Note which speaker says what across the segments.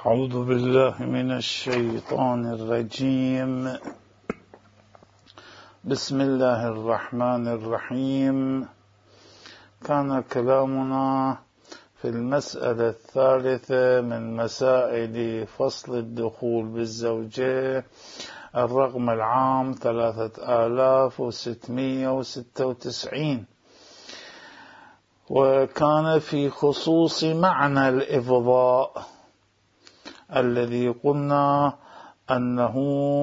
Speaker 1: أعوذ بالله من الشيطان الرجيم. بسم الله الرحمن الرحيم. كان كلامنا في المسألة الثالثة من مسائل فصل الدخول بالزوجة، الرقم العام 3696، وكان في خصوص معنى الإفضاء الذي قلنا أنه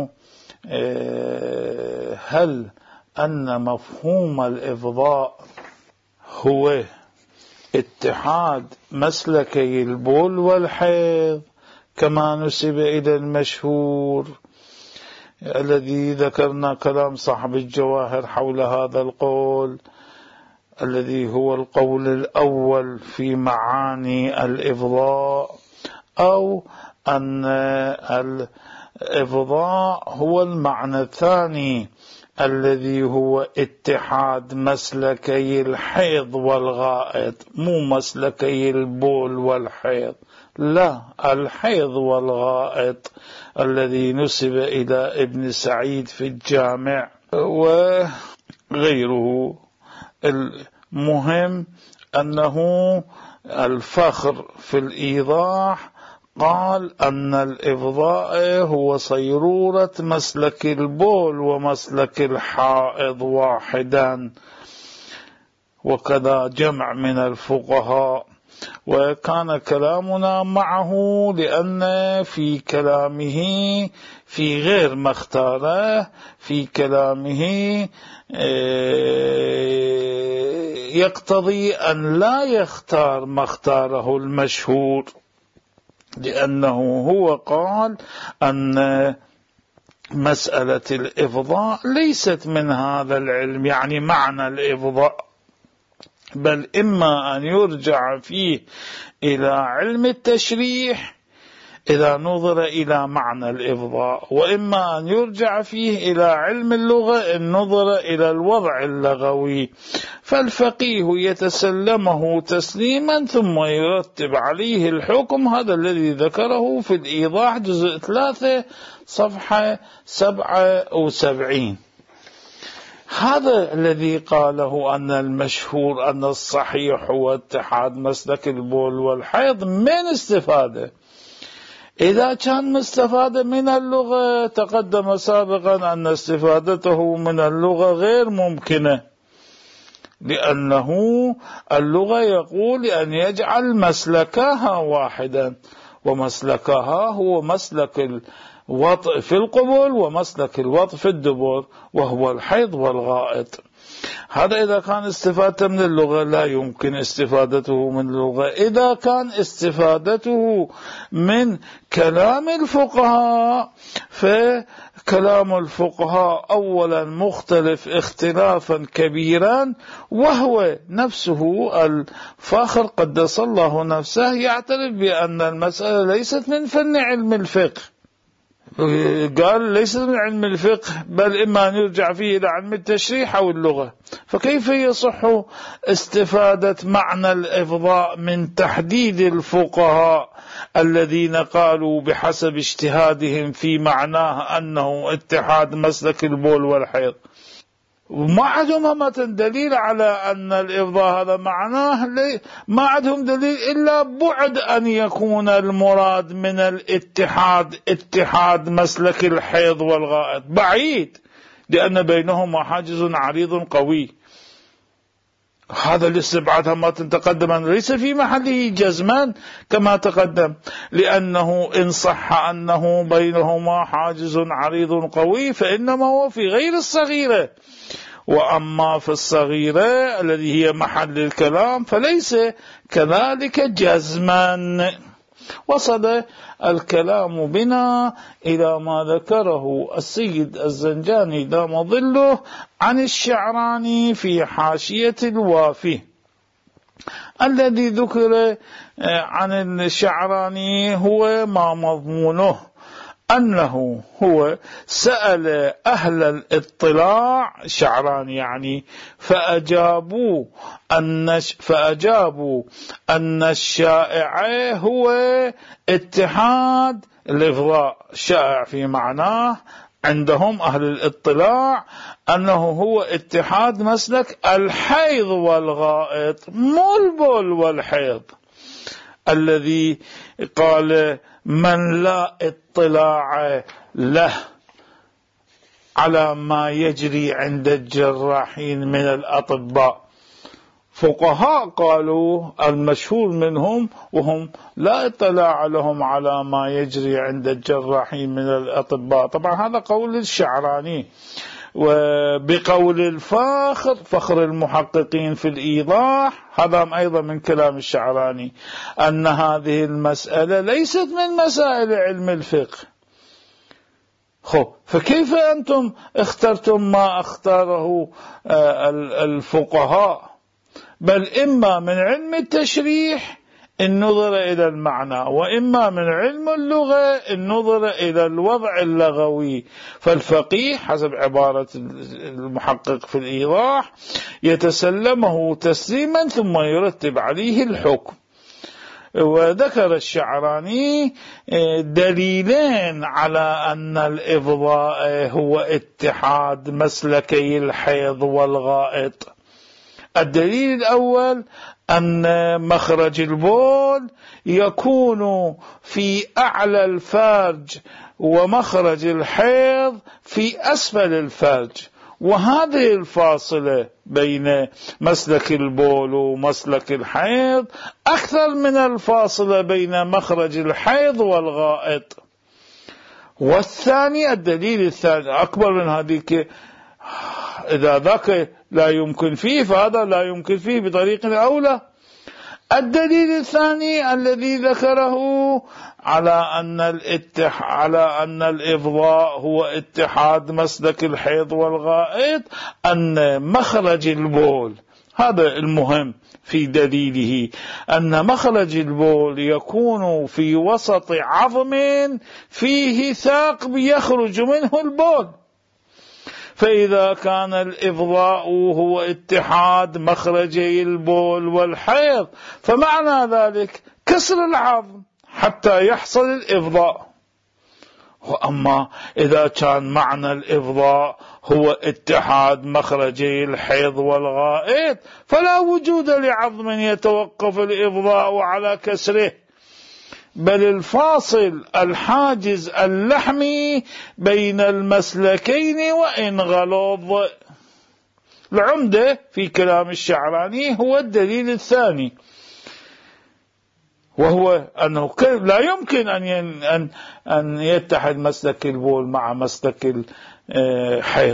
Speaker 1: هل أن مفهوم الإفضاء هو اتحاد مسلكي البول والحيض كما نسب إلى المشهور الذي ذكرنا كلام صاحب الجواهر حول هذا القول الذي هو القول الأول في معاني الإفضاء، أو أن الإفضاء هو المعنى الثاني الذي هو اتحاد مسلكي الحيض والغائط، مو مسلكي البول والحيض، لا، الحيض والغائط الذي نسب إلى ابن سعيد في الجامع وغيره. المهم أنه الفخر في الإيضاح قال أن الإفضاء هو صيرورة مسلك البول ومسلك الحائض واحدا، وكذا جمع من الفقهاء. وكان كلامنا معه لأن في كلامه في غير ما اختاره، في كلامه يقتضي أن لا يختار ما اختاره المشهور، لأنه هو قال أن مسألة الإفضاء ليست من هذا العلم، يعني معنى الإفضاء، بل إما أن يرجع فيه إلى علم التشريح إذا نظر إلى معنى الإفضاء، وإما أن يرجع فيه إلى علم اللغة إن نظر إلى الوضع اللغوي، فالفقيه يتسلمه تسليما ثم يرتب عليه الحكم. هذا الذي ذكره في الإيضاح جزء 3 صفحة 77. هذا الذي قاله أن المشهور أن الصحيح هو اتحاد مسلك البول والحيض من استفادة. إذا كان مستفادة من اللغة تقدم سابقا أن استفادته من اللغة غير ممكنة، لأنه اللغة يقول أن يجعل مسلكها واحدا، ومسلكها هو مسلك الوطء في القبول ومسلك الوطء في الدبر، وهو الحيض والغائط. هذا إذا كان استفادته من اللغة، لا يمكن استفادته من اللغة. إذا كان استفادته من كلام الفقهاء، فكلام الفقهاء أولا مختلف اختلافا كبيرا، وهو نفسه الفاخر قدس الله نفسه يعترف بأن المسألة ليست من فن علم الفقه، قال ليس من علم الفقه، بل إما أن يرجع فيه إلى علم التشريح أو اللغة. فكيف يصح استفادة معنى الإفضاء من تحديد الفقهاء الذين قالوا بحسب اجتهادهم في معناه أنه اتحاد مسلك البول والحيض، وما عندهم هم دليل على أن الإفضاء هذا معناه؟ ما عندهم دليل إلا بعد أن يكون المراد من الاتحاد اتحاد مسلك الحيض والغائط، بعيد، لأن بينهما حاجز عريض قوي. هذا الاستبعاد ما تقدم ليس في محله جزما كما تقدم، لأنه إن صح أنه بينهما حاجز عريض قوي فإنما هو في غير الصغيرة، وأما في الصغيرة الذي هي محل الكلام فليس كذلك جزما. وصل الكلام بنا إلى ما ذكره السيد الزنجاني دام ظله عن الشعراني في حاشية الوافي. الذي ذكر عن الشعراني هو ما مضمونه أنه هو سأل أهل الاطلاع الشعراني يعني فأجابوا أن الشائع هو اتحاد الإفضاء. الشائع في معناه عندهم أهل الاطلاع أنه هو اتحاد مسلك الحيض والغائط، مو البول والحيض، الذي قال من لا اطلاع له على ما يجري عند الجراحين من الأطباء. فقهاء قالوا المشهور منهم وهم لا اطلاع لهم على ما يجري عند الجراحين من الأطباء. طبعا هذا قول الشعراني. وبقول الفاخر فخر المحققين في الإيضاح، هذا أيضا من كلام الشعراني، أن هذه المسألة ليست من مسائل علم الفقه. فكيف أنتم اخترتم ما اختاره الفقهاء؟ بل إما من علم التشريح إن نظر إلى المعنى، وإما من علم اللغة إن نظر إلى الوضع اللغوي. فالفقيه حسب عبارة المحقق في الإيضاح يتسلمه تسليما ثم يرتب عليه الحكم. وذكر الشعراني دليلين على أن الإفضاء هو اتحاد مسلكي الحيض والغائط. الدليل الأول أن مخرج البول يكون في أعلى الفرج ومخرج الحيض في أسفل الفرج، وهذه الفاصلة بين مسلك البول ومسلك الحيض أكثر من الفاصلة بين مخرج الحيض والغائط. والثاني الدليل الثاني أكبر من هذيك، إذا ذاك لا يمكن فيه فهذا لا يمكن فيه بطريق أولى. الدليل الثاني الذي ذكره على أن الإفضاء هو اتحاد مسلك الحيض والغائط، أن مخرج البول، هذا المهم في دليله، أن مخرج البول يكون في وسط عظم فيه ثاقب يخرج منه البول. فإذا كان الإفضاء هو اتحاد مخرجي البول والحيض، فمعنى ذلك كسر العظم حتى يحصل الإفضاء. وأما إذا كان معنى الإفضاء هو اتحاد مخرجي الحيض والغائط، فلا وجود لعظم يتوقف الإفضاء على كسره، بل الفاصل الحاجز اللحمي بين المسلكين وإن غلظ. العمدة في كلام الشعراني هو الدليل الثاني، وهو أنه لا يمكن أن يتحد مسلك البول مع مسلك الحيض.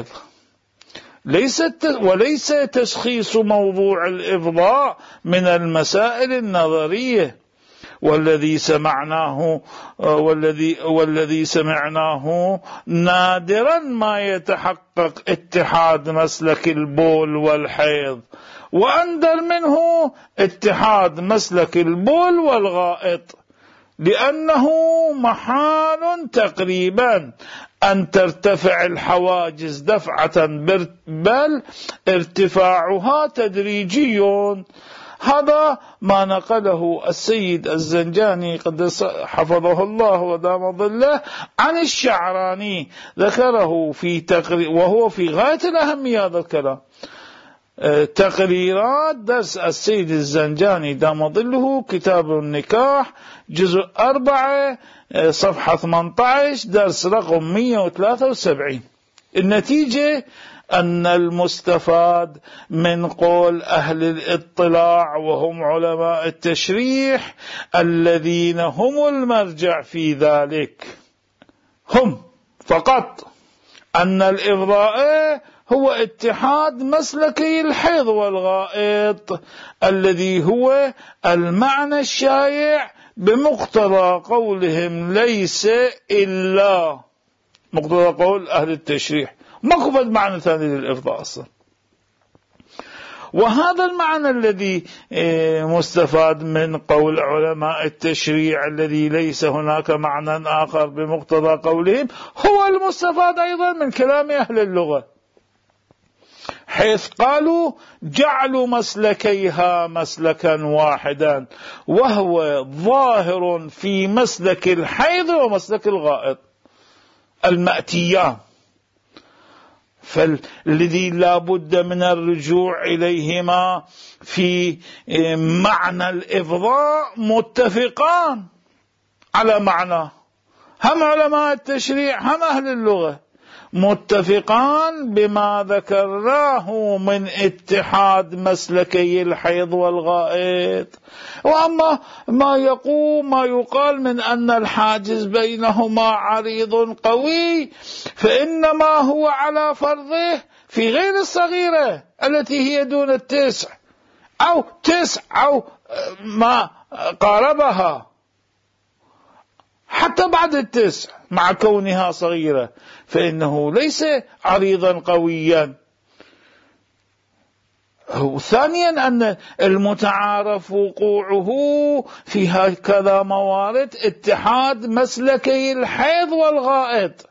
Speaker 1: وليس تشخيص موضوع الإفضاء من المسائل النظرية، والذي سمعناه نادرا ما يتحقق اتحاد مسلك البول والحيض، وأندر منه اتحاد مسلك البول والغائط، لأنه محال تقريبا أن ترتفع الحواجز دفعة، بل ارتفاعها تدريجي. هذا ما نقله السيد الزنجاني قدس حفظه الله ودام ظله عن الشعراني، ذكره في وهو في غاية الأهمية هذا الكلام. تقريرات درس السيد الزنجاني دام ظله، كتاب النكاح، جزء 4 صفحة 18، درس رقم 173. النتيجة أن المستفاد من قول أهل الاطلاع وهم علماء التشريح الذين هم المرجع في ذلك، هم فقط أن الإفضاء هو اتحاد مسلكي الحيض والغائط، الذي هو المعنى الشائع بمقتضى قولهم ليس إلا، مقتضى قول أهل التشريح، ماكو فد معنى ثاني للإفضاء أصلا. وهذا المعنى الذي مستفاد من قول علماء التشريع الذي ليس هناك معنى آخر بمقتضى قولهم، هو المستفاد أيضا من كلام أهل اللغة، حيث قالوا جعلوا مسلكيها مسلكا واحدا، وهو ظاهر في مسلك الحيض ومسلك الغائط المأتيان، فالذي لا بد من الرجوع إليهما في معنى الإفضاء متفقان على معنى، هم علماء التشريع هم أهل اللغة متفقان بما ذكرناه من اتحاد مسلكي الحيض والغائط. وأما ما يقال من أن الحاجز بينهما عريض قوي فإنما هو على فرضه في غير الصغيرة التي هي دون 9 أو 9 أو ما قاربها حتى بعد 9 مع كونها صغيرة، فإنه ليس عريضا قويا. ثانيا أن المتعارف وقوعه في هكذا موارد اتحاد مسلكي الحيض والغائط،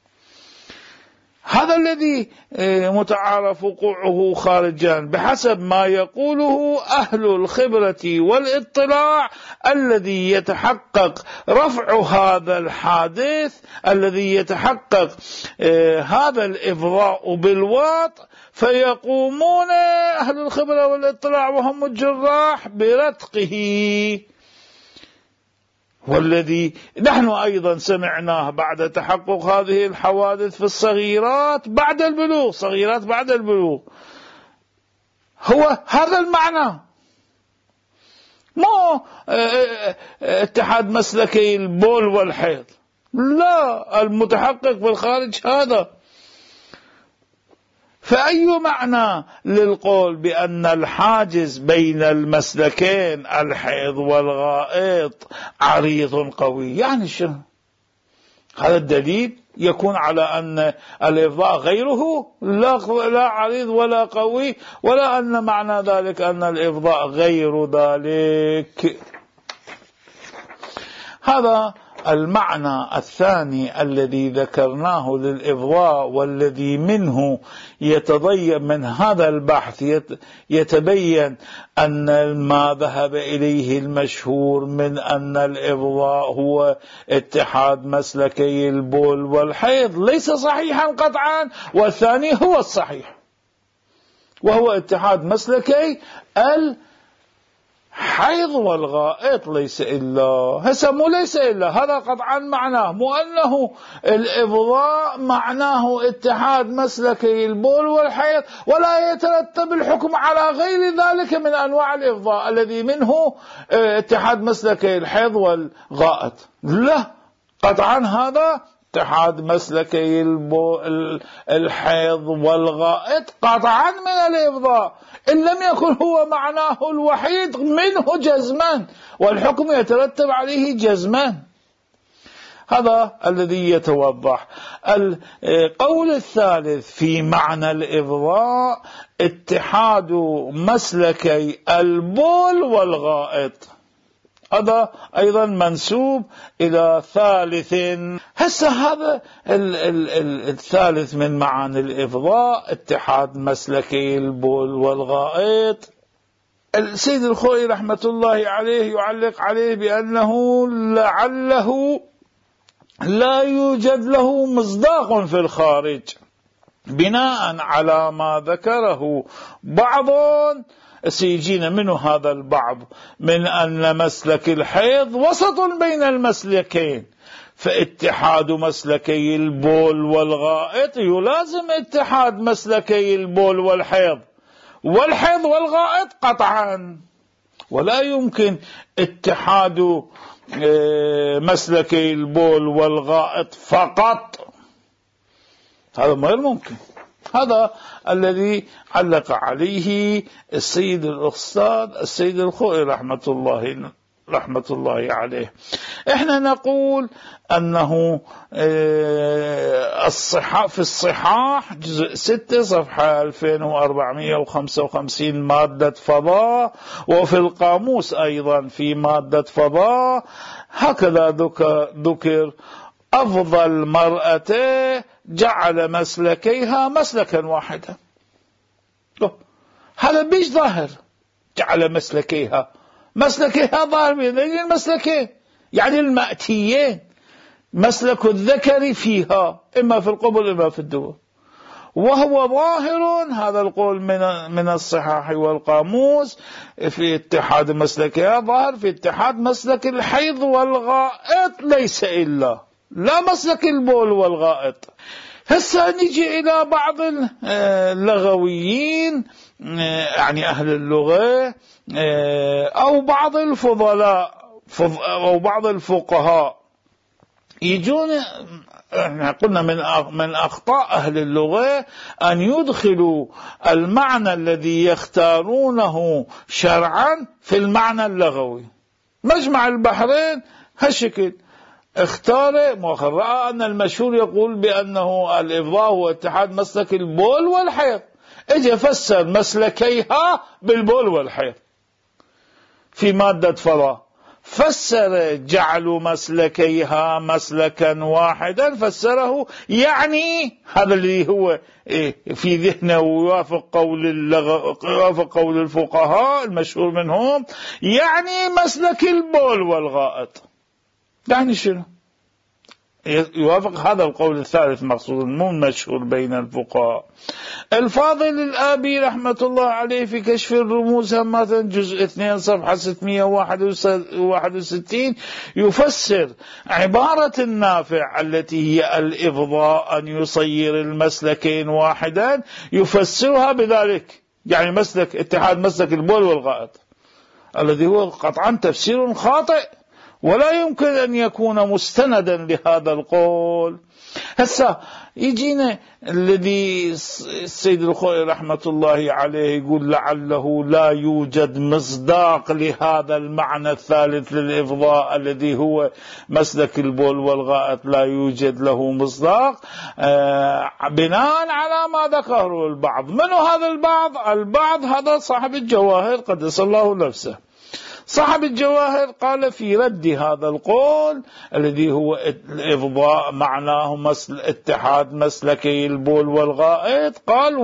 Speaker 1: هذا الذي متعارف وقوعه خارجان بحسب ما يقوله أهل الخبرة والاطلاع، الذي يتحقق رفع هذا الحادث، الذي يتحقق هذا الإفضاء بالواط، فيقومون أهل الخبرة والاطلاع وهم الجراح برتقه، والذي نحن أيضا سمعناه بعد تحقق هذه الحوادث في الصغيرات بعد البلوغ، صغيرات بعد البلوغ، هو هذا المعنى، مو اتحاد مسلكي البول والحيض، لا، المتحقق بالخارج هذا. فأي معنى للقول بأن الحاجز بين المسلكين الحيض والغائط عريض قوي؟ يعني شنو هذا الدليل؟ يكون على أن الإفضاء غيره لا عريض ولا قوي، ولا أن معنى ذلك أن الإفضاء غير ذلك. هذا المعنى الثاني الذي ذكرناه للإفضاء، والذي منه يتضيق من هذا البحث يتبين أن ما ذهب إليه المشهور من أن الإفضاء هو اتحاد مسلكي البول والحيض ليس صحيحا قطعا، والثاني هو الصحيح، وهو اتحاد مسلكي الحيض والغائط، ليس إلا هذا قطعا معناه، مو أنه الإفضاء معناه اتحاد مسلكي البول والحيض ولا يترتب الحكم على غير ذلك من أنواع الإفضاء الذي منه اتحاد مسلكي الحيض والغائط، لا، قطعا هذا اتحاد مسلكي الحيض والغائط قطعا من الإفضاء، إن لم يكن هو معناه الوحيد منه جزما، والحكم يترتب عليه جزما. هذا الذي يتوضح. القول الثالث في معنى الإفضاء اتحاد مسلكي البول والغائط، هذا أيضا منسوب إلى ثالث. هسه هذا الثالث من معاني الإفضاء اتحاد مسلكي البول والغائط. السيد الخوئي رحمة الله عليه يعلق عليه بأنه لعله لا يوجد له مصداق في الخارج، بناء على ما ذكره بعض سيجينا منه هذا البعض من أن مسلك الحيض وسط بين المسلكين، فاتحاد مسلكي البول والغائط يلازم اتحاد مسلكي البول والحيض والغائط قطعا، ولا يمكن اتحاد مسلكي البول والغائط فقط، هذا غير ممكن. هذا الذي علق عليه السيد الأستاذ السيد الخوئي رحمة الله رحمة الله عليه. احنا نقول أنه الصحاح في الصحاح جزء 6 صفحة 2455 مادة فضاء، وفي القاموس أيضا في مادة فضاء هكذا ذكر أفضل مرأة جعل مسلكيها مسلكا واحدا. هذا مش ظاهر، جعل مسلكيها ظاهر بين المسلكين، يعني المأتيين، مسلك الذكر فيها إما في القبل إما في الدبر، وهو ظاهر هذا القول من الصحاح والقاموس في اتحاد مسلكها، ظاهر في اتحاد مسلك الحيض والغائط ليس إلا لا مسلك البول والغائط. هسه نجي إلى بعض اللغويين، يعني أهل اللغة أو بعض الفضلاء أو بعض الفقهاء، يجون قلنا من أخطاء أهل اللغة أن يدخلوا المعنى الذي يختارونه شرعا في المعنى اللغوي. مجمع البحرين هالشكل اختار رأى أن المشهور يقول بأنه الإفضاء هو اتحاد مسلك البول والحيض، اجى فسر مسلكيها بالبول والحيض في مادة فضاء، فسر جعل مسلكيها مسلكا واحدا، فسره يعني هذا اللي هو في ذهنه ويوافق قول الفقهاء المشهور منهم، يعني مسلك البول والغائط. يعني شنو؟ يوافق هذا القول الثالث مقصود، مو مشهور بين الفقهاء. الفاضل الآبي رحمة الله عليه في كشف الرموز مثلا جزء 2 صفحة 661 يفسر عبارة النافع التي هي الإفضاء أن يصير المسلكين واحدا، يفسرها بذلك، يعني مسلك اتحاد مسلك البول والغائط، الذي هو قطعا تفسير خاطئ ولا يمكن أن يكون مستندا لهذا القول. هسه يجينا الذي السيد الخوئي رحمة الله عليه يقول لعله لا يوجد مصداق لهذا المعنى الثالث للإفضاء الذي هو مسلك البول والغائط، لا يوجد له مصداق بناء على ما ذكره البعض. من هذا البعض هذا صاحب الجواهر قدس الله نفسه. صاحب الجواهر قال في رد هذا القول الذي هو الإفضاء معناه اتحاد مسلكي البول والغائط، قال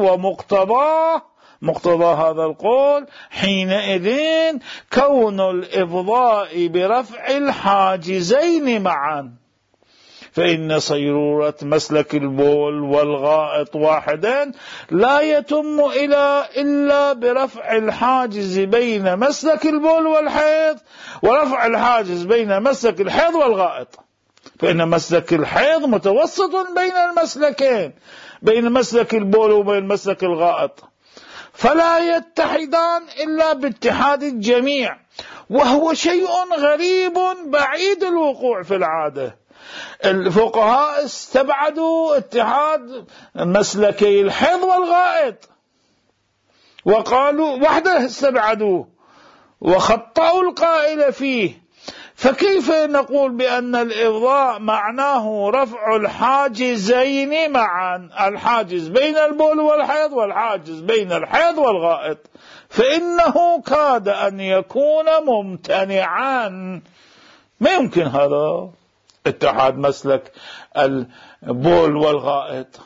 Speaker 1: مقتضى هذا القول حينئذ كون الإفضاء برفع الحاجزين معا، فإن صيرورة مسلك البول والغائط واحدا لا يتم إلا برفع الحاجز بين مسلك البول والحيض، ورفع الحاجز بين مسلك الحيض والغائط، فإن مسلك الحيض متوسط بين المسلكين، بين مسلك البول وبين مسلك الغائط، فلا يتحدان إلا باتحاد الجميع، وهو شيء غريب بعيد الوقوع في العادة. الفقهاء استبعدوا اتحاد مسلكي الحيض والغائط وقالوا وحده، استبعدوه وخطأوا القائل فيه. فكيف نقول بأن الإفضاء معناه رفع الحاجزين معا، الحاجز بين البول والحيض والحاجز بين الحيض والغائط، فإنه كاد أن يكون ممتنعا. ما يمكن هذا اتحاد مسلك البول والغائط.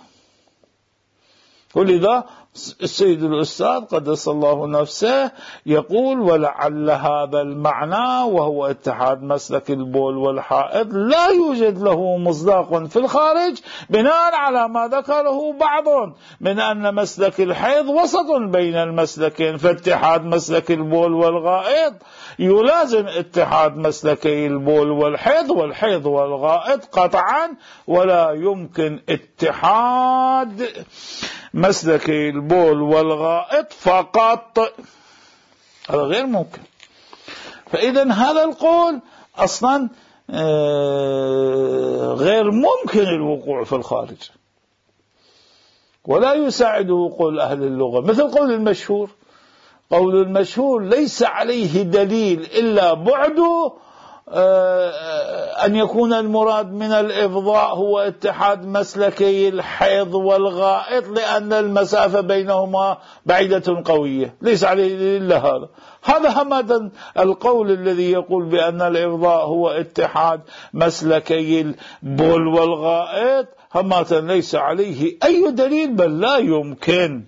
Speaker 1: ولذا السيد الأستاذ قدس الله نفسه يقول ولعل هذا المعنى وهو اتحاد مسلك البول والحائض لا يوجد له مصداق في الخارج، بناء على ما ذكره بعض من أن مسلك الحيض وسط بين المسلكين، فاتحاد مسلك البول والغائط يلازم اتحاد مسلكي البول والحيض والحيض والغائط قطعا، ولا يمكن اتحاد مسلكي البول والغائط فقط، هذا غير ممكن. فإذا هذا القول أصلا غير ممكن الوقوع في الخارج، ولا يساعده قول أهل اللغة، مثل قول المشهور قول المشهور ليس عليه دليل إلا بعده أن يكون المراد من الإفضاء هو اتحاد مسلكي الحيض والغائط، لأن المسافة بينهما بعيدة قوية، ليس عليه دليل إلا هذا. هذا همدا القول الذي يقول بأن الإفضاء هو اتحاد مسلكي البول والغائط همدا ليس عليه أي دليل، بل لا يمكن.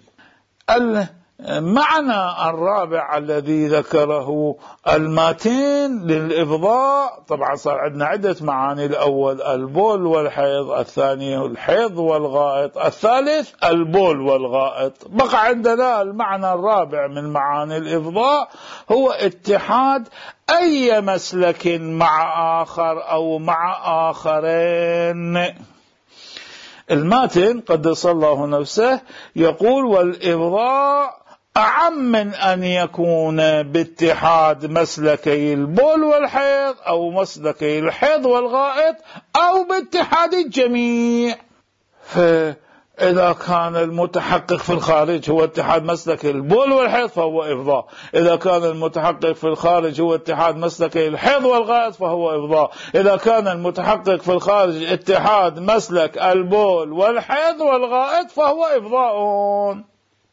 Speaker 1: المعنى الرابع الذي ذكره الماتن للإفضاء، طبعا صار عندنا عدة معاني: الأول البول والحيض، الثاني الحيض والغائط، الثالث البول والغائط. بقى عندنا المعنى الرابع من معاني الإفضاء هو اتحاد أي مسلك مع آخر أو مع آخرين. الماتن قدس الله نفسه يقول: والإفضاء أعم من أن يكون باتحاد مسلكي البول والحيض أو مسلكي الحيض والغائط أو باتحاد الجميع. فإذا كان المتحقق في الخارج هو اتحاد مسلكي البول والحيض فهو إفضاء، إذا كان المتحقق في الخارج هو اتحاد مسلكي الحيض والغائط فهو إفضاء، إذا كان المتحقق في الخارج اتحاد مسلك البول والحيض والغائط فهو إفضاء.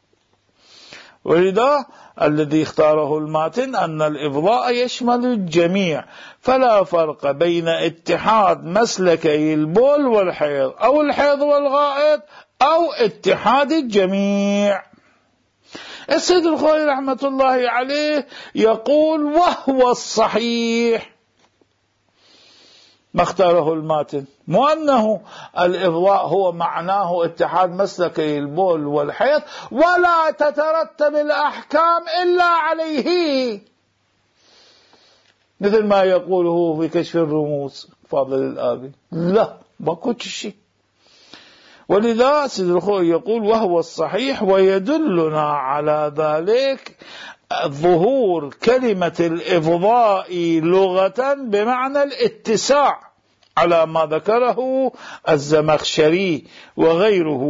Speaker 1: ولذا الذي اختاره الماتن أن الإفضاء يشمل الجميع، فلا فرق بين اتحاد مسلكي البول والحيض أو الحيض والغائط أو اتحاد الجميع. السيد الخوئي رحمة الله عليه يقول: وهو الصحيح ما اختاره الماتن، مو أنه الإفضاء هو معناه اتحاد مسلكي البول والحيض ولا تترتب الأحكام إلا عليه، مثل ما يقوله في كشف الرموز فاضل الآبي. لا، ما كنت شيء. ولذا سيد الخوئي يقول: وهو الصحيح، ويدلنا على ذلك ظهور كلمة الإفضاء لغة بمعنى الاتساع، على ما ذكره الزمخشري وغيره.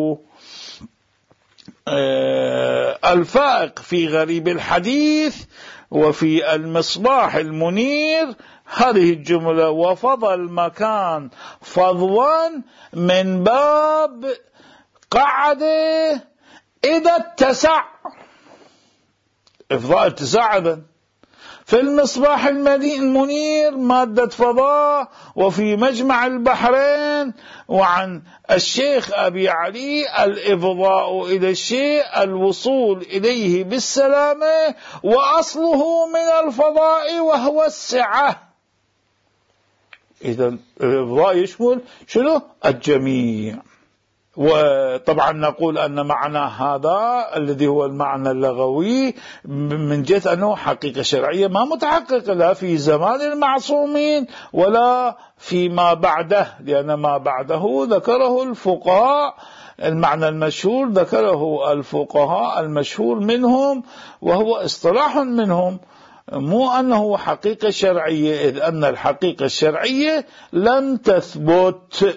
Speaker 1: الفائق في غريب الحديث وفي المصباح المنير هذه الجملة: وفضى المكان فضوا من باب قعده إذا اتسع. إفضاء اتساع إذن. في المصباح المنير مادة فضاء، وفي مجمع البحرين وعن الشيخ أبي علي: الإفضاء إلى الشيء الوصول إليه بالسلامة، وأصله من الفضاء وهو السعة. إذن الإفضاء يشمل شنو؟ الجميع. وطبعا نقول أن معنى هذا الذي هو المعنى اللغوي من جهة أنه حقيقة شرعية ما متحقق لا في زمان المعصومين ولا فيما بعده، لأن ما بعده ذكره الفقهاء، المعنى المشهور ذكره الفقهاء المشهور منهم وهو اصطلاح منهم، مو أنه حقيقة شرعية، إذ أن الحقيقة الشرعية لم تثبت.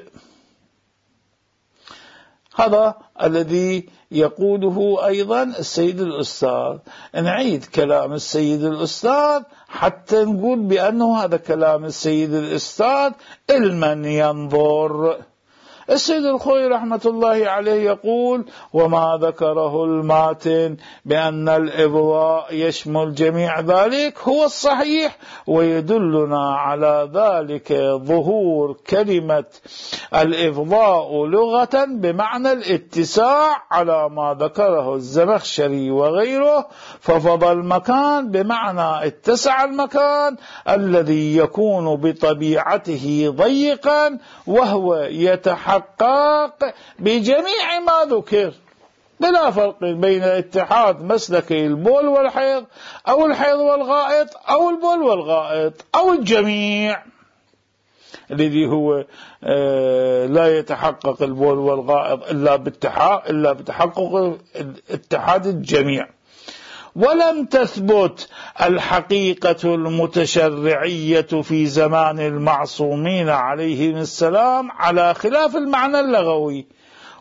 Speaker 1: هذا الذي يقوله أيضا السيد الأستاذ. نعيد كلام السيد الأستاذ حتى نقول بأنه هذا كلام السيد الأستاذ علما ينظر. السيد الخوئي رحمة الله عليه يقول: وما ذكره الماتن بأن الإفضاء يشمل جميع ذلك هو الصحيح، ويدلنا على ذلك ظهور كلمة الإفضاء لغة بمعنى الاتساع، على ما ذكره الزمخشري وغيره. ففضى المكان بمعنى اتسع المكان الذي يكون بطبيعته ضيقا، وهو يتحقق بجميع ما ذكر، بلا فرق بين اتحاد مسلكي البول والحيض أو الحيض والغائط أو البول والغائط أو الجميع، الذي هو لا يتحقق البول والغائط إلا بتحقق اتحاد الجميع. ولم تثبت الحقيقة المتشرعية في زمان المعصومين عليهم السلام على خلاف المعنى اللغوي،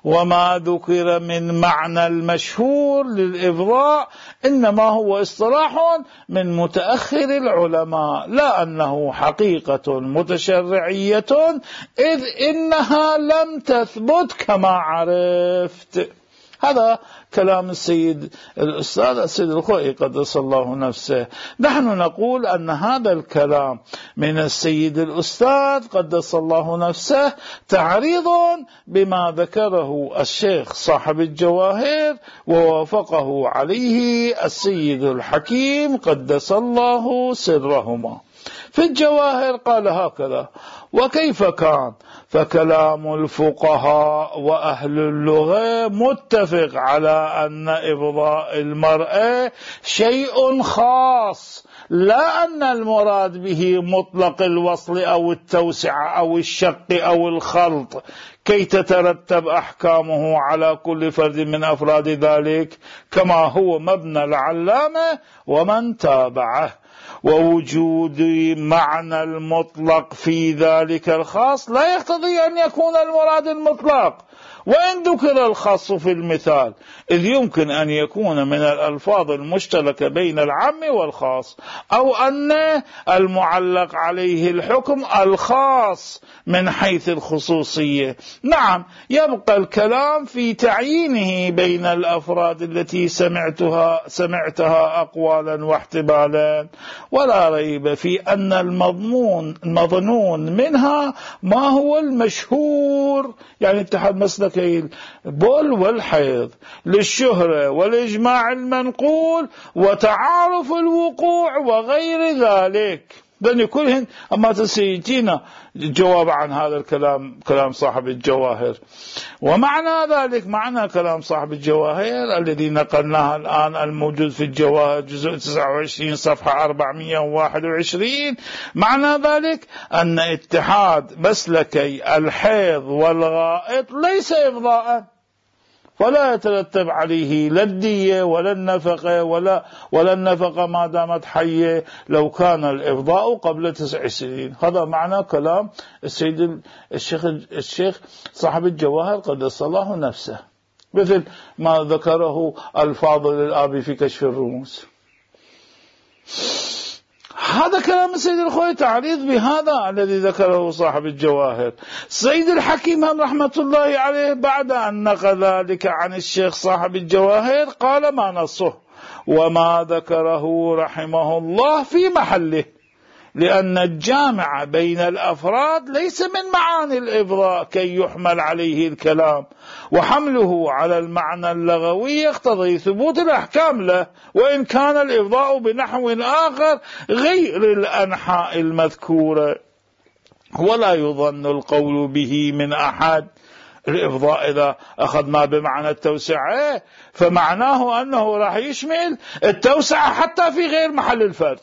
Speaker 1: وما ذكر من معنى المشهور للإفضاء إنما هو اصطلاح من متأخر العلماء، لا أنه حقيقة متشرعية، إذ إنها لم تثبت كما عرفت. هذا كلام السيد الأستاذ السيد الخوئي قدس الله نفسه. نحن نقول أن هذا الكلام من السيد الأستاذ قدس الله نفسه تعريض بما ذكره الشيخ صاحب الجواهر ووافقه عليه السيد الحكيم قدس الله سرهما. في الجواهر قال هكذا: وكيف كان فكلام الفقهاء وأهل اللغة متفق على أن إفضاء المرأة شيء خاص، لا أن المراد به مطلق الوصل أو التوسعة أو الشق أو الخلط كي تترتب أحكامه على كل فرد من أفراد ذلك، كما هو مبنى العلامة ومن تابعه. ووجود معنى المطلق في ذلك الخاص لا يقتضي أن يكون المراد المطلق، وإن ذكر الخاص في المثال، إذ يمكن أن يكون من الألفاظ المشتركة بين العام والخاص، أو أن المعلق عليه الحكم الخاص من حيث الخصوصية. نعم، يبقى الكلام في تعيينه بين الأفراد التي سمعتها أقوالا واحتمالا، ولا ريب في أن المظنون منها ما هو المشهور، يعني اتحاد مسلكي البول والحيض للشهرة والإجماع المنقول وتعارف الوقوع وغير ذلك. بني كلهن أما تسيتينا جواب عن هذا الكلام، كلام صاحب الجواهر. ومعنى ذلك، معنى كلام صاحب الجواهر الذي نقلناه الآن الموجود في الجواهر جزء 29 صفحة 421، معنى ذلك أن اتحاد مسلكي الحيض والغائط ليس إفضاء، ولا يترتب عليه لا الدية ولا النفقة ولا النفقة ما دامت حية لو كان الإفضاء قبل 9 سنين. هذا معنى كلام السيد الشيخ صاحب الجواهر قدس الله نفسه، مثل ما ذكره الفاضل الآبي في كشف الرموز. هذا كلام السيد الخوئي تعريض بهذا الذي ذكره صاحب الجواهر. السيد الحكيم رحمة الله عليه بعد أن نقل ذلك عن الشيخ صاحب الجواهر قال ما نصه وما ذكره رحمه الله في محله، لأن الجامع بين الأفراد ليس من معاني الإفضاء كي يحمل عليه الكلام، وحمله على المعنى اللغوي يقتضي ثبوت الأحكام له، وإن كان الإفضاء بنحو آخر غير الأنحاء المذكورة. ولا يظن القول به من أحد. الإفضاء إذا أخذنا بمعنى التوسعة فمعناه أنه راح يشمل التوسعة حتى في غير محل الفرج.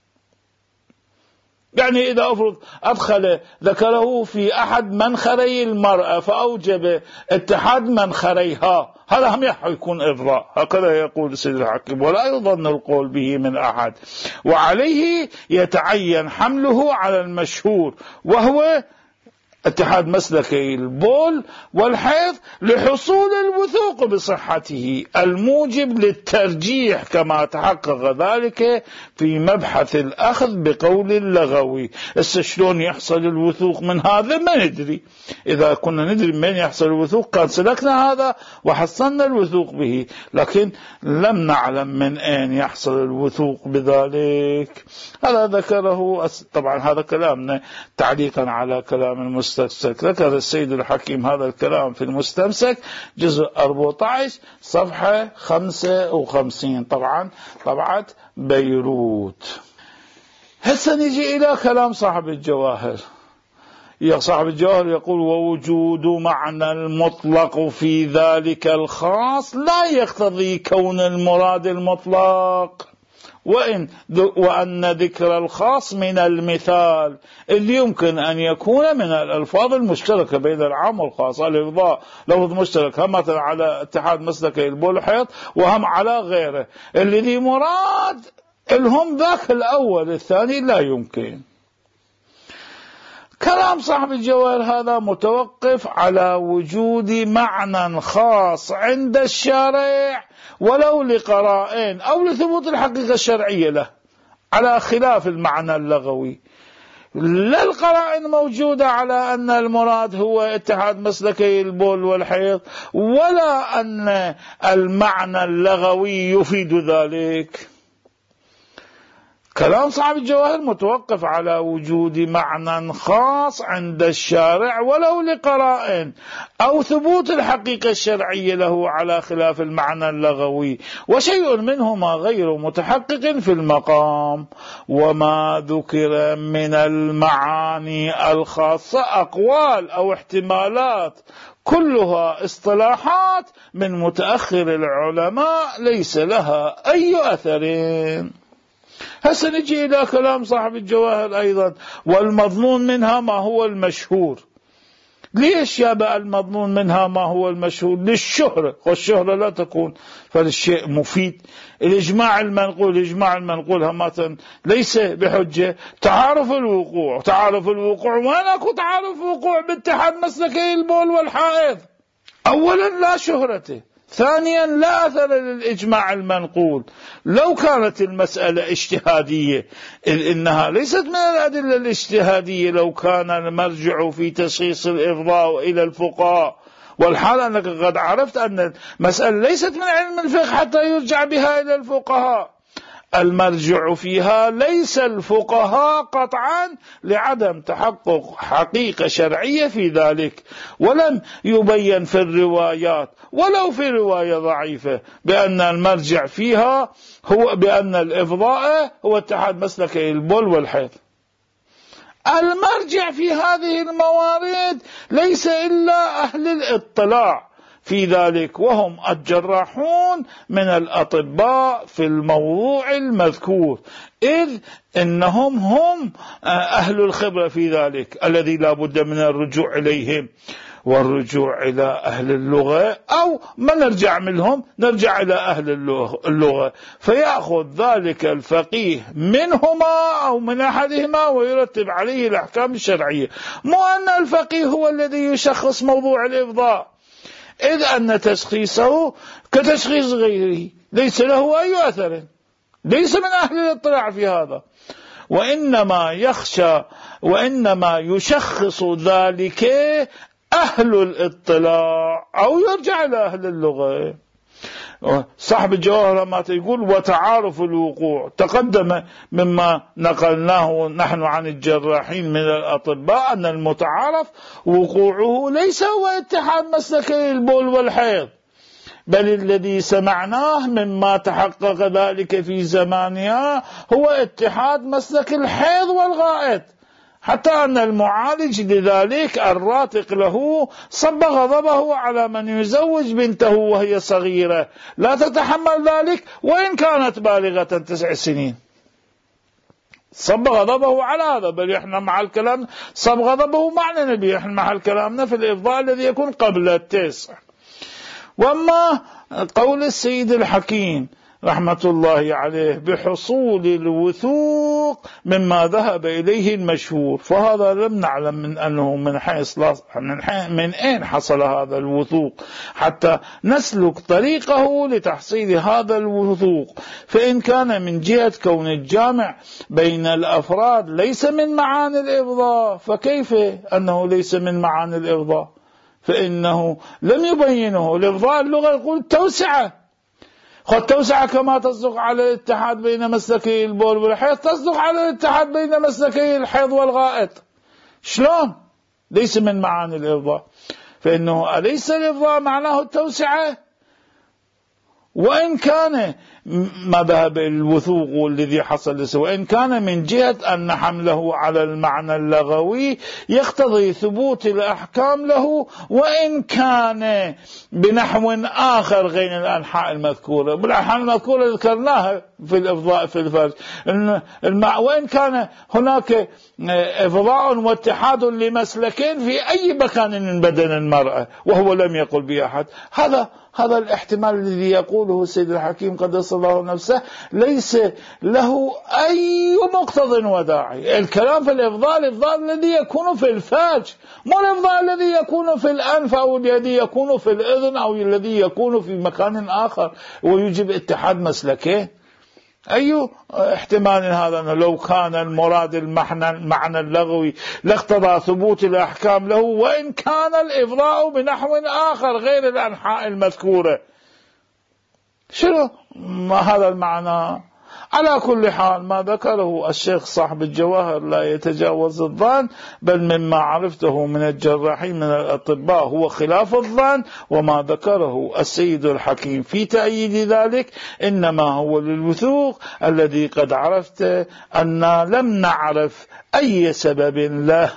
Speaker 1: يعني إذا أدخل ذكره في أحد منخري المرأة فأوجب اتحاد منخريها، هذا هم يكون إفضاء، هكذا يقول السيد الحكيم. ولا يظن القول به من أحد، وعليه يتعين حمله على المشهور، وهو اتحاد مسلكي البول والحيض لحصول الوثوق بصحته الموجب للترجيح، كما تحقق ذلك في مبحث الأخذ بقول اللغوي. شلون يحصل الوثوق من هذا ما ندري، إذا كنا ندري من يحصل الوثوق كان سلكنا هذا وحصلنا الوثوق به، لكن لم نعلم من أين يحصل الوثوق بذلك. هذا ذكره طبعا، هذا كلامنا تعليقا على كلام المستمسك. ذكر السيد الحكيم هذا الكلام في المستمسك جزء 14 صفحة 55، طبعا طبعة بيروت. هسه نجي إلى كلام صاحب الجواهر. صاحب الجواهر يقول: ووجود معنى المطلق في ذلك الخاص لا يقتضي كون المراد المطلق، وأن ذكر الخاص من المثال، إذ يمكن أن يكون من الألفاظ المشتركة بين العام والخاص. الإفضاء لفظ مشترك هم مثلا على اتحاد مسلكي البول والحيض وهم على غيره، الذي مراد الهم ذاك الأول، الثاني لا يمكن. كلام صاحب الجواهر هذا متوقف على وجود معنى خاص عند الشارع ولو لقرائن أو لثبوت الحقيقة الشرعية له، على خلاف المعنى اللغوي. لا القرائن موجودة على أن المراد هو اتحاد مسلكي البول والحيض، ولا أن المعنى اللغوي يفيد ذلك. كلام صاحب الجواهر متوقف على وجود معنى خاص عند الشارع ولو لقرائن أو ثبوت الحقيقة الشرعية له على خلاف المعنى اللغوي، وشيء منهما غير متحقق في المقام. وما ذكر من المعاني الخاصة أقوال أو احتمالات كلها اصطلاحات من متأخر العلماء ليس لها أي أثر. هسه نجي إلى كلام صاحب الجواهر أيضا، والمضمون منها ما هو المشهور. ليش يا بقى المضمون منها ما هو المشهور؟ للشهرة، والشهرة لا تكون فالشيء مفيد. الإجماع المنقول هماتا ليس بحجة. تعارف الوقوع وين أكو تعارف وقوع باتحاد مسلكي البول والحائض؟ أولا لا شهرته، ثانيا لا أثر للإجماع المنقول. لو كانت المسألة اجتهادية، إنها ليست من الأدلة الاجتهادية، لو كان المرجع في تشخيص الإفضاء إلى الفقهاء، والحال أنك قد عرفت أن المسألة ليست من علم الفقه حتى يرجع بها إلى الفقهاء. المرجع فيها ليس الفقهاء قطعا لعدم تحقق حقيقة شرعية في ذلك، ولم يبين في الروايات ولو في رواية ضعيفة بأن المرجع فيها هو بأن الإفضاء هو اتحاد مسلكي البول والحيض. المرجع في هذه الموارد ليس إلا أهل الاطلاع في ذلك، وهم الجراحون من الأطباء في الموضوع المذكور، إذ إنهم هم أهل الخبرة في ذلك الذي لا بد من الرجوع إليهم، والرجوع إلى أهل اللغة، أو ما نرجع منهم نرجع إلى أهل اللغة، فيأخذ ذلك الفقيه منهما أو من أحدهما ويرتب عليه الأحكام الشرعية. مو أن الفقيه هو الذي يشخص موضوع الإفضاء، إذ أن تشخيصه كتشخيص غيره ليس له أي أثر، ليس من أهل الاطلاع في هذا، وإنما يشخص ذلك أهل الاطلاع أو يرجع إلى أهل اللغة. صاحب الجواهر ما يقول وتعارف الوقوع، تقدم مما نقلناه نحن عن الجراحين من الأطباء أن المتعارف وقوعه ليس هو اتحاد مسلكي البول والحيض، بل الذي سمعناه مما تحقق ذلك في زمانها هو اتحاد مسلك الحيض والغائط، حتى أن المعالج لذلك الراتق له صب غضبه على من يزوج بنته وهي صغيرة لا تتحمل ذلك وإن كانت بالغة 9 سنين. صب غضبه على هذا، بل احنا مع الكلام صب غضبه معنى نبي، احنا مع الكلامنا في الإفضاء الذي يكون قبل 9. وأما قول السيد الحكيم رحمة الله عليه بحصول الوثوق مما ذهب إليه المشهور، فهذا لم نعلم من أنه من أين حصل هذا الوثوق حتى نسلك طريقه لتحصيل هذا الوثوق. فإن كان من جهة كون الجامع بين الأفراد ليس من معاني الإفضاء، فكيف أنه ليس من معاني الإفضاء؟ فإنه لم يبينه. الإفضاء اللغة يقول التوسعة، قد توسع كما تصدق على الاتحاد بين مسلكي البول والحيض تصدق على الاتحاد بين مسلكي الحيض والغائط. شلون؟ ليس من معاني الإفضاء، فإنه أليس الإفضاء معناه التوسعة؟ وإن كان ما ذهب الوثوق الذي حصل، وإن كان من جهة أن حمله على المعنى اللغوي يقتضي ثبوت الأحكام له، وإن كان بنحو آخر غير الأنحاء المذكورة. بالأنحاء المذكورة ذكرناها في الإفضاء في الفرج، وإن كان هناك إفضاء واتحاد لمسلكين في أي مكان من بدن المرأة وهو لم يقل بأحد. هذا الاحتمال الذي يقوله السيد الحكيم قدس خصص الله نفسه ليس له أي مقتض وداعي. الكلام في الإفضاء، الإفضاء الذي يكون في الفاج، مو الإفضاء الذي يكون في الأنف أو الذي يكون في الأذن أو الذي يكون في مكان آخر ويجب اتحاد مسلكه. أي احتمال هذا؟ أنه لو كان المراد المعنى اللغوي لاقتضى ثبوت الأحكام له، وإن كان الإفضاء بنحو آخر غير الأنحاء المذكورة. شنو ما هذا المعنى؟ على كل حال ما ذكره الشيخ صاحب الجواهر لا يتجاوز الظن، بل مما عرفته من الجراحين من الأطباء هو خلاف الظن، وما ذكره السيد الحكيم في تأييد ذلك إنما هو للوثوق الذي قد عرفت أن لم نعرف أي سبب له.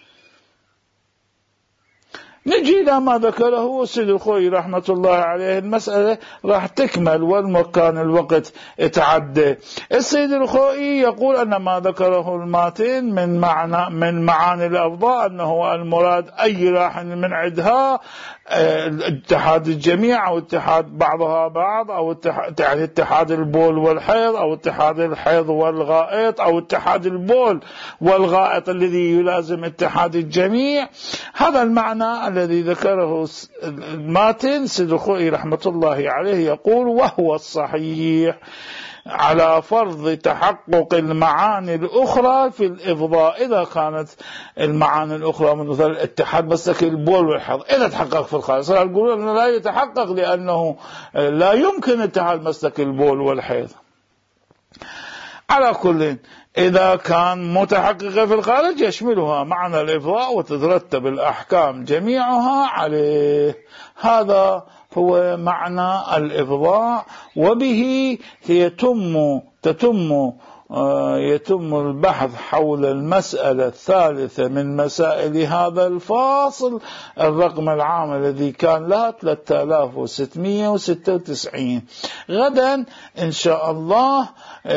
Speaker 1: نجي إلى ما ذكره السيد الخوئي رحمة الله عليه. المسألة راح تكمل والمكان الوقت اتعدى. السيد الخوئي يقول أن ما ذكره الماتن من معاني الأفضاء أنه المراد أي راح من عدها اتحاد الجميع أو اتحاد بعضها بعض، أو اتحاد البول والحيض، أو اتحاد الحيض والغائط، أو اتحاد البول والغائط الذي يلازم اتحاد الجميع. هذا المعنى الذي ذكره الماتن. سيد الخوئي رحمة الله عليه يقول وهو الصحيح على فرض تحقق المعاني الأخرى في الإفضاء. إذا كانت المعاني الأخرى من مثل اتحاد مسلك البول والحيض إذا تحقق في الخارج، يقولون أنه لا يتحقق لأنه لا يمكن اتحاد مسلك البول والحيض. على كل إذا كان متحققة في الخارج يشملها معنى الإفضاء وتترتب الأحكام جميعها عليه. هذا هو معنى الإفضاء، وبه يتم البحث حول المسألة الثالثة من مسائل هذا الفاصل. الرقم العام الذي كان لها 3696. غدا إن شاء الله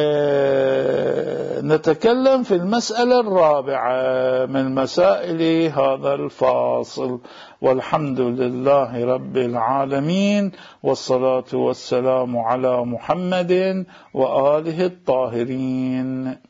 Speaker 1: نتكلم في المسألة الرابعة من مسائل هذا الفاصل. والحمد لله رب العالمين، والصلاة والسلام على محمد وآله الطاهرين.